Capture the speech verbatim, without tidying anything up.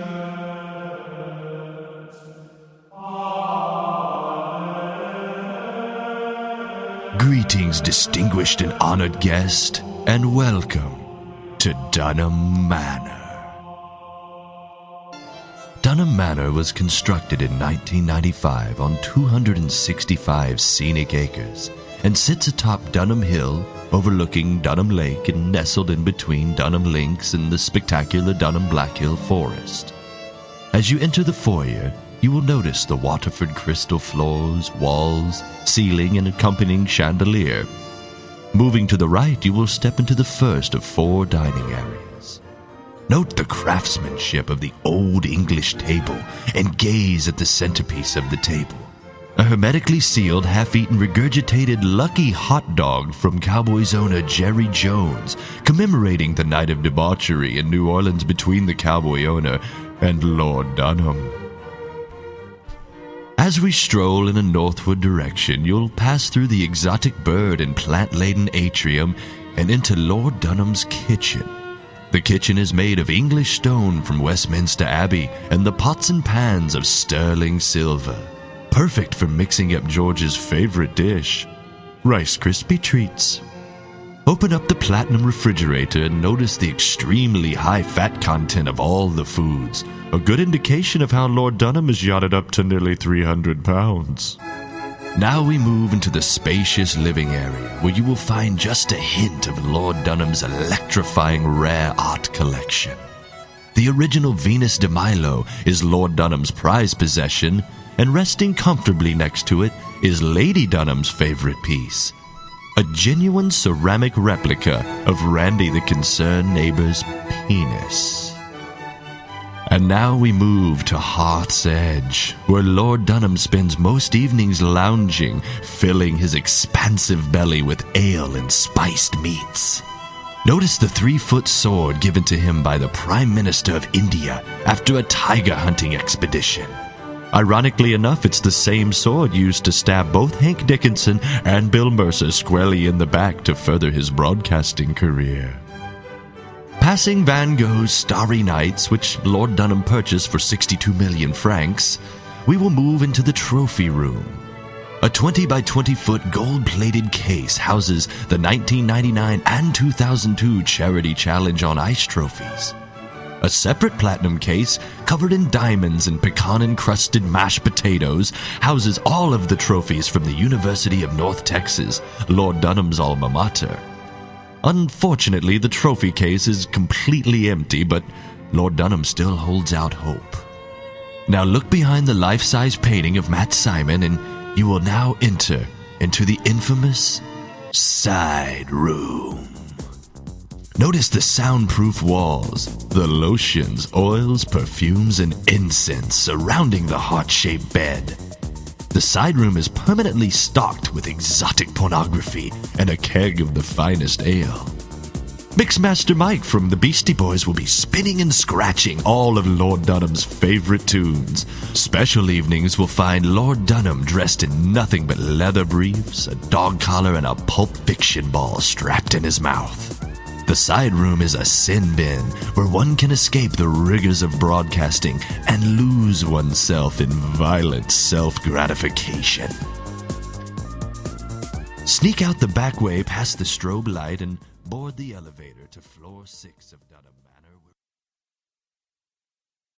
Greetings, distinguished and honored guest, and welcome to Dunham Manor. Dunham Manor was constructed in nineteen ninety-five on two hundred sixty-five scenic acres and sits atop Dunham Hill, overlooking Dunham Lake and nestled in between Dunham Links and the spectacular Dunham Black Hill Forest. As you enter the foyer, you will notice the Waterford crystal floors, walls, ceiling, and accompanying chandelier. Moving to the right, you will step into the first of four dining areas. Note the craftsmanship of the old English table and gaze at the centerpiece of the table. A hermetically sealed, half-eaten, regurgitated lucky hot dog from Cowboys owner Jerry Jones, commemorating the night of debauchery in New Orleans between the cowboy owner and Lord Dunham. As we stroll in a northward direction, you'll pass through the exotic bird and plant-laden atrium and into Lord Dunham's kitchen. The kitchen is made of English stone from Westminster Abbey and the pots and pans of sterling silver, perfect for mixing up George's favorite dish, Rice Krispie treats. Open up the platinum refrigerator and notice the extremely high fat content of all the foods, a good indication of how Lord Dunham has yachted up to nearly three hundred pounds. Now we move into the spacious living area, where you will find just a hint of Lord Dunham's electrifying rare art collection. The original Venus de Milo is Lord Dunham's prized possession, and resting comfortably next to it is Lady Dunham's favorite piece, a genuine ceramic replica of Randy the Concerned Neighbor's penis. And now we move to Hearth's Edge, where Lord Dunham spends most evenings lounging, filling his expansive belly with ale and spiced meats. Notice the three-foot sword given to him by the Prime Minister of India after a tiger hunting expedition. Ironically enough, it's the same sword used to stab both Hank Dickinson and Bill Mercer squarely in the back to further his broadcasting career. Passing Van Gogh's Starry Nights, which Lord Dunham purchased for sixty-two million francs, we will move into the trophy room. A twenty by twenty foot gold-plated case houses the nineteen ninety-nine and two thousand two Charity Challenge on Ice trophies. A separate platinum case, covered in diamonds and pecan-encrusted mashed potatoes, houses all of the trophies from the University of North Texas, Lord Dunham's alma mater. Unfortunately, the trophy case is completely empty, but Lord Dunham still holds out hope. Now look behind the life-size painting of Matt Simon, and you will now enter into the infamous side room. Notice the soundproof walls, the lotions, oils, perfumes, and incense surrounding the heart-shaped bed. The side room is permanently stocked with exotic pornography and a keg of the finest ale. Mixmaster Mike from the Beastie Boys will be spinning and scratching all of Lord Dunham's favorite tunes. Special evenings will find Lord Dunham dressed in nothing but leather briefs, a dog collar, and a Pulp Fiction ball strapped in his mouth. The side room is a sin bin where one can escape the rigors of broadcasting and lose oneself in violent self-gratification. Sneak out the back way past the strobe light and board the elevator to floor six of Dunham Manor.